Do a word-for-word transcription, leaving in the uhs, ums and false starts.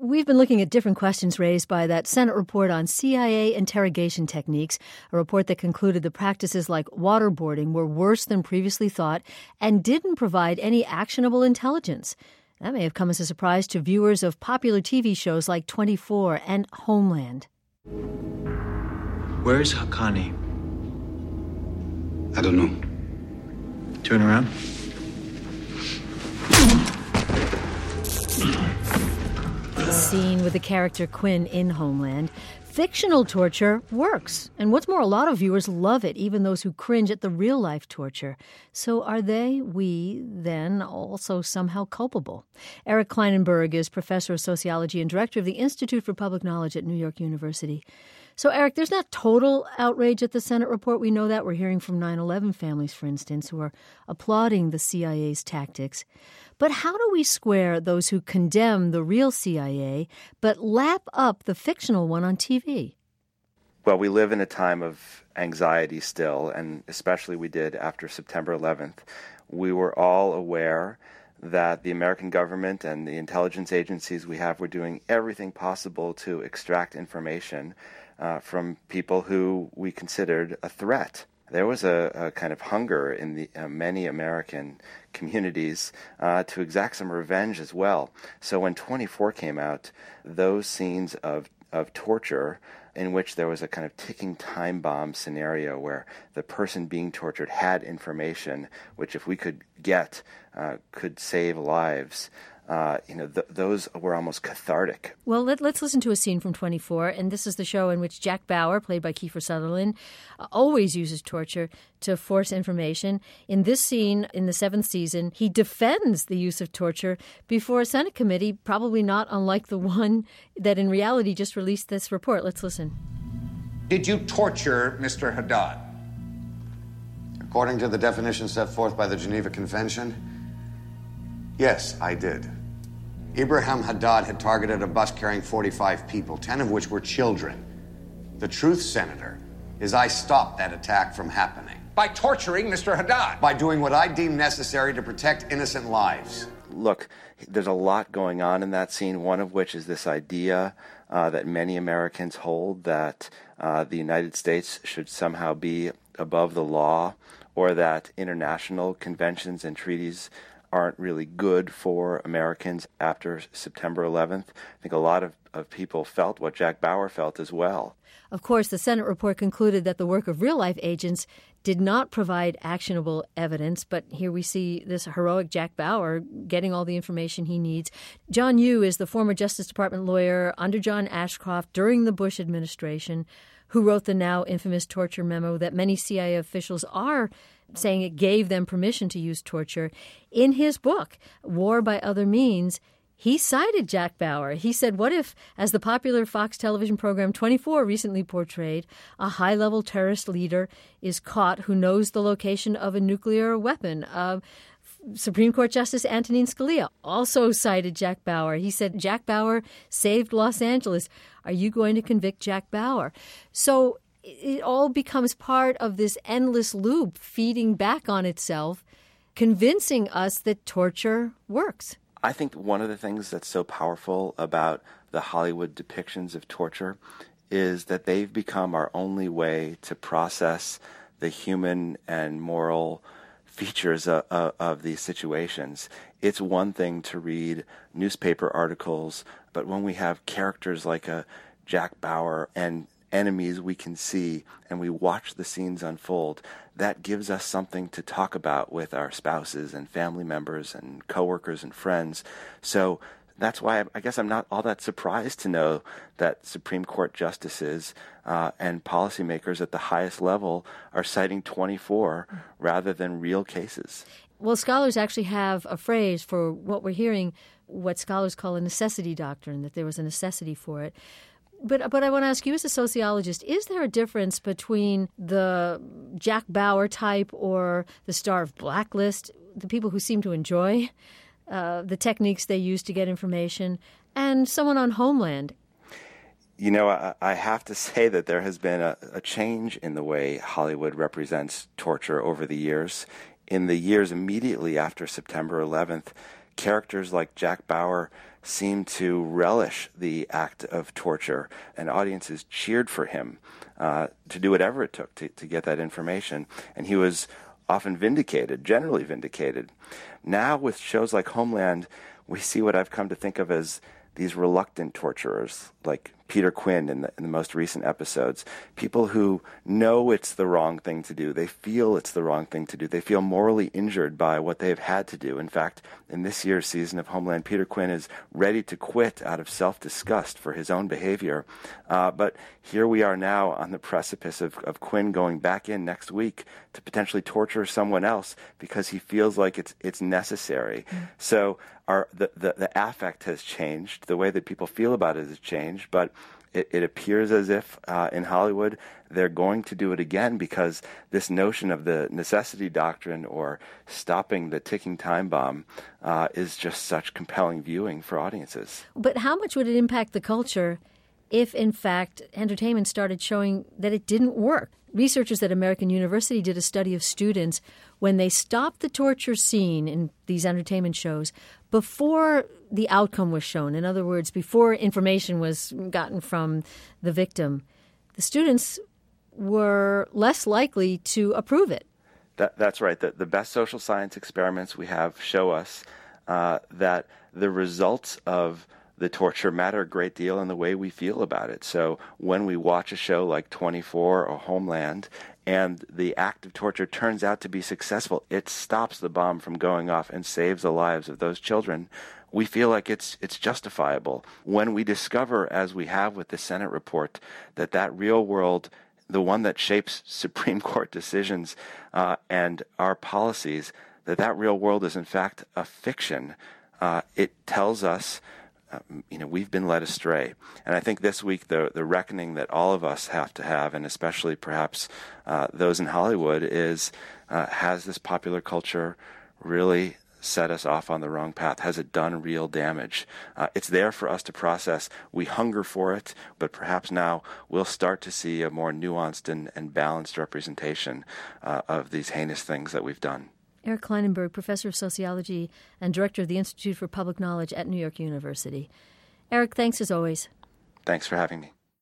We've been looking at different questions raised by that Senate report on C I A interrogation techniques, a report that concluded the practices like waterboarding were worse than previously thought and didn't provide any actionable intelligence. That may have come as a surprise to viewers of popular T V shows like twenty-four and Homeland. Where's Haqqani? I don't know. Turn around. The scene with the character Quinn in Homeland. Fictional torture works. And what's more, a lot of viewers love it, even those who cringe at the real-life torture. So are they, we, then, also somehow culpable? Eric Kleinenberg is professor of sociology and director of the Institute for Public Knowledge at New York University. So, Eric, there's not total outrage at the Senate report. We know that. We're hearing from nine eleven families, for instance, who are applauding the C I A's tactics. But how do we square those who condemn the real C I A but lap up the fictional one on T V? Well, we live in a time of anxiety still, and especially we did after September eleventh. We were all aware that the American government and the intelligence agencies we have were doing everything possible to extract information uh, from people who we considered a threat. There was a, a kind of hunger in the uh, many American communities uh, to exact some revenge as well. So when twenty-four came out, those scenes of, of torture in which there was a kind of ticking time bomb scenario where the person being tortured had information, which if we could get, uh, could save lives. Uh, you know, th- those were almost cathartic. Well, let, let's listen to a scene from twenty-four, and this is the show in which Jack Bauer, played by Kiefer Sutherland, uh, always uses torture to force information. In this scene, in the seventh season, he defends the use of torture before a Senate committee, probably not unlike the one that in reality just released this report. Let's listen. Did you torture Mister Haddad? According to the definition set forth by the Geneva Convention, yes, I did. Ibrahim Haddad had targeted a bus carrying forty-five people, ten of which were children. The truth, Senator, is I stopped that attack from happening. By torturing Mister Haddad? By doing what I deemed necessary to protect innocent lives. Look, there's a lot going on in that scene, one of which is this idea uh, that many Americans hold that uh, the United States should somehow be above the law, or that international conventions and treaties aren't really good for Americans after September eleventh. I think a lot of, of people felt what Jack Bauer felt as well. Of course, the Senate report concluded that the work of real-life agents did not provide actionable evidence, but here we see this heroic Jack Bauer getting all the information he needs. John Yoo is the former Justice Department lawyer under John Ashcroft during the Bush administration, who wrote the now infamous torture memo that many C I A officials are saying it gave them permission to use torture. In his book, War by Other Means, he cited Jack Bauer. He said, what if, as the popular Fox television program twenty-four recently portrayed, a high-level terrorist leader is caught who knows the location of a nuclear weapon? Uh, Supreme Court Justice Antonin Scalia also cited Jack Bauer. He said, Jack Bauer saved Los Angeles. Are you going to convict Jack Bauer? So it all becomes part of this endless loop feeding back on itself, convincing us that torture works. I think one of the things that's so powerful about the Hollywood depictions of torture is that they've become our only way to process the human and moral features of, of, of these situations. It's one thing to read newspaper articles, but when we have characters like a Jack Bauer and enemies we can see and we watch the scenes unfold, that gives us something to talk about with our spouses and family members and coworkers and friends. So that's why I guess I'm not all that surprised to know that Supreme Court justices uh, and policymakers at the highest level are citing twenty-four rather than real cases. Well, scholars actually have a phrase for what we're hearing, what scholars call a necessity doctrine, that there was a necessity for it. But but I want to ask you as a sociologist, is there a difference between the Jack Bauer type or the star of Blacklist, the people who seem to enjoy uh, the techniques they use to get information, and someone on Homeland? You know, I, I have to say that there has been a, a change in the way Hollywood represents torture over the years. In the years immediately after September eleventh, characters like Jack Bauer seemed to relish the act of torture, and audiences cheered for him uh, to do whatever it took to, to get that information. And he was often vindicated, generally vindicated. Now with shows like Homeland, we see what I've come to think of as these reluctant torturers, like Peter Quinn in the, in the most recent episodes, people who know it's the wrong thing to do. They feel it's the wrong thing to do. They feel morally injured by what they've had to do. In fact, in this year's season of Homeland, Peter Quinn is ready to quit out of self-disgust for his own behavior. Uh, but here we are now on the precipice of, of Quinn going back in next week to potentially torture someone else because he feels like it's it's necessary. Mm. So our the, the, the affect has changed. The way that people feel about it has changed. But It, it appears as if uh, in Hollywood they're going to do it again because this notion of the necessity doctrine or stopping the ticking time bomb uh, is just such compelling viewing for audiences. But how much would it impact the culture if, in fact, entertainment started showing that it didn't work? Researchers at American University did a study of students when they stopped the torture scene in these entertainment shows before the outcome was shown. In other words, before information was gotten from the victim. The students were less likely to approve it. That, that's right. The, the best social science experiments we have show us uh, that the results of the torture matter a great deal in the way we feel about it. So when we watch a show like twenty-four or Homeland and the act of torture turns out to be successful, it stops the bomb from going off and saves the lives of those children, we feel like it's it's justifiable. When we discover, as we have with the Senate report, that that real world, the one that shapes Supreme Court decisions uh, and our policies, that that real world is in fact a fiction, uh, it tells us Um, you know, we've been led astray. And I think this week the the reckoning that all of us have to have, and especially perhaps uh, those in Hollywood, is uh, has this popular culture really set us off on the wrong path? Has it done real damage? Uh, it's there for us to process. We hunger for it, but perhaps now we'll start to see a more nuanced and, and balanced representation uh, of these heinous things that we've done. Eric Klinenberg, professor of sociology and director of the Institute for Public Knowledge at New York University. Eric, thanks as always. Thanks for having me.